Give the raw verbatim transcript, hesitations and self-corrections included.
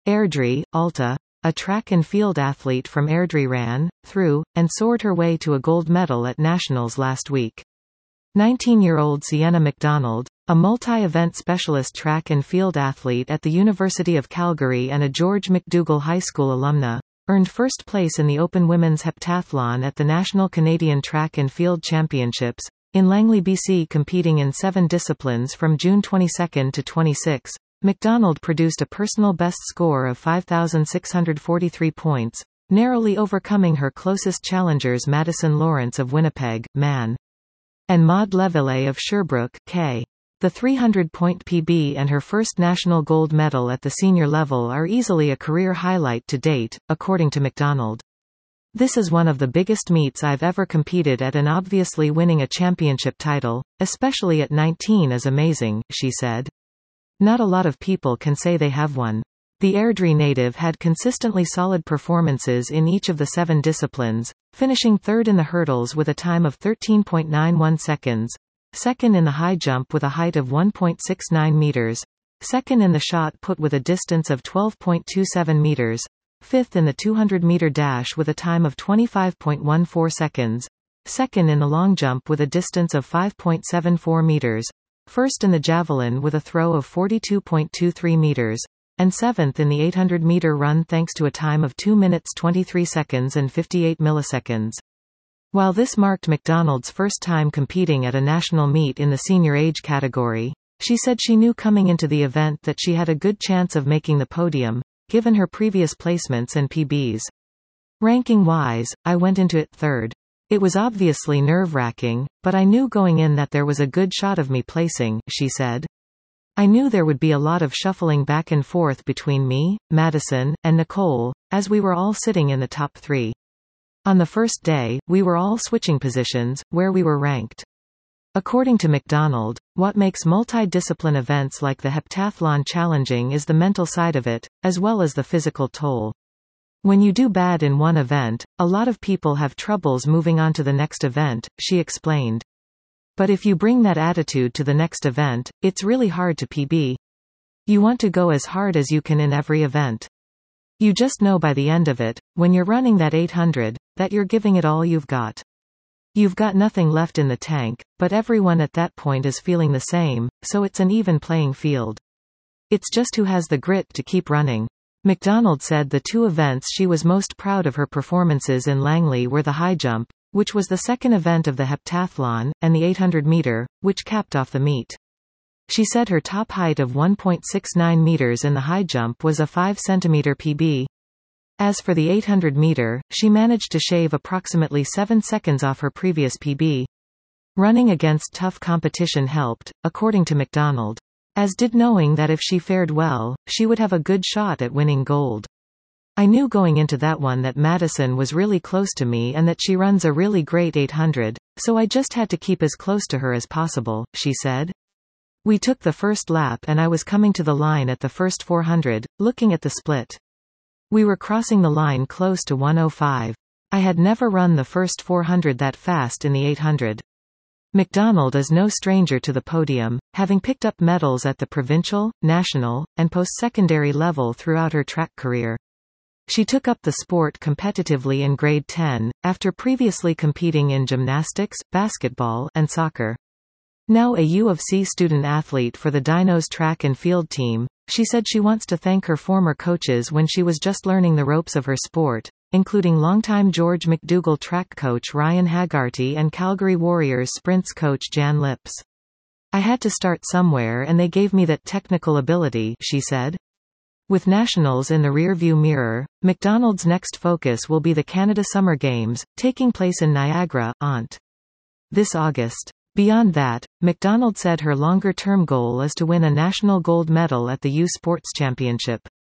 Airdrie, Alta, a track and field athlete from Airdrie ran, through, and soared her way to a gold medal at Nationals last week. nineteen-year-old Sienna McDonald, a multi-event specialist track and field athlete at the University of Calgary and a George MacDougall High School alumna, earned first place in the Open Women's Heptathlon at the National Canadian Track and Field Championships, in Langley, B C. Competing in seven disciplines from June twenty-second to twenty-sixth, McDonald produced a personal best score of five thousand six hundred forty-three points, narrowly overcoming her closest challengers Madison Lawrence of Winnipeg, Man, and Maud Leville of Sherbrooke, K. The three hundred point P B and her first national gold medal at the senior level are easily a career highlight to date, according to McDonald. This is one of the biggest meets I've ever competed at, and obviously winning a championship title, especially at nineteen, is amazing, she said. Not a lot of people can say they have one. The Airdrie native had consistently solid performances in each of the seven disciplines, finishing third in the hurdles with a time of thirteen point nine one seconds, second in the high jump with a height of one point six nine meters, second in the shot put with a distance of twelve point two seven meters, fifth in the two hundred meter dash with a time of twenty-five point one four seconds, second in the long jump with a distance of five point seven four meters, first in the javelin with a throw of forty-two point two three meters, and seventh in the eight hundred meter run thanks to a time of two minutes twenty-three seconds and fifty-eight milliseconds. While this marked McDonald's first time competing at a national meet in the senior age category, she said she knew coming into the event that she had a good chance of making the podium, given her previous placements and P Bs. Ranking-wise, I went into it third. It was obviously nerve-wracking, but I knew going in that there was a good shot of me placing, she said. I knew there would be a lot of shuffling back and forth between me, Madison, and Nicole, as we were all sitting in the top three. On the first day, we were all switching positions, where we were ranked. According to McDonald, what makes multi-discipline events like the heptathlon challenging is the mental side of it, as well as the physical toll. When you do bad in one event, a lot of people have troubles moving on to the next event, she explained. But if you bring that attitude to the next event, it's really hard to P B. You want to go as hard as you can in every event. You just know by the end of it, when you're running that eight hundred, that you're giving it all you've got. You've got nothing left in the tank, but everyone at that point is feeling the same, so it's an even playing field. It's just who has the grit to keep running. McDonald said the two events she was most proud of her performances in Langley were the high jump, which was the second event of the heptathlon, and the eight hundred meter, which capped off the meet. She said her top height of one point six nine meters in the high jump was a five centimeter P B. As for the eight hundred meter, she managed to shave approximately seven seconds off her previous P B. Running against tough competition helped, according to McDonald. As did knowing that if she fared well, she would have a good shot at winning gold. I knew going into that one that Madison was really close to me and that she runs a really great eight hundred, so I just had to keep as close to her as possible, she said. We took the first lap and I was coming to the line at the first four hundred, looking at the split. We were crossing the line close to one oh five. I had never run the first four hundred that fast in the eight hundred. McDonald is no stranger to the podium, having picked up medals at the provincial, national, and post-secondary level throughout her track career. She took up the sport competitively in grade ten, after previously competing in gymnastics, basketball, and soccer. Now a U of C student athlete for the Dinos track and field team, she said she wants to thank her former coaches when she was just learning the ropes of her sport, including longtime George MacDougall track coach Ryan Haggerty and Calgary Warriors sprints coach Jan Lips. I had to start somewhere and they gave me that technical ability, she said. With nationals in the rearview mirror, McDonald's next focus will be the Canada Summer Games, taking place in Niagara, Ont. this August. Beyond that, McDonald said her longer-term goal is to win a national gold medal at the U Sports Championship.